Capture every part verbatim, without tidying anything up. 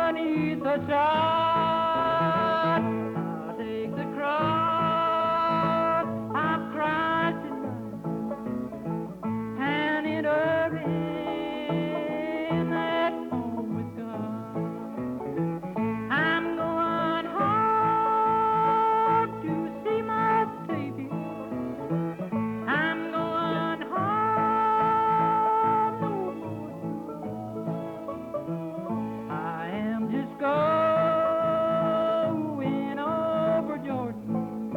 one needs a shot. I'll take the cross, I'm crying tonight, and it early in that home with God. I'm going home to see my Savior. I'm going home no more. I am just going over Jordan.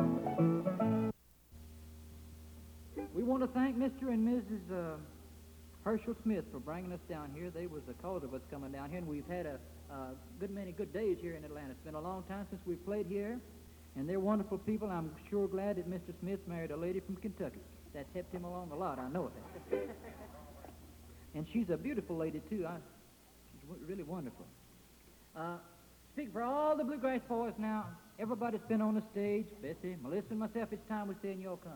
We want to thank Mister and Missus Uh, Herschel Smith for bringing us down here. They was the cause of us coming down here, and we've had a, a good many good days here in Atlanta. It's been a long time since we've played here, and they're wonderful people. I'm sure glad that Mister Smith married a lady from Kentucky. That's helped him along a lot, I know it. And she's a beautiful lady, too. I, she's w- really wonderful. Uh, speak for all the Bluegrass boys now. Everybody's been on the stage. Bessie, Melissa, and myself, it's time we say in your come.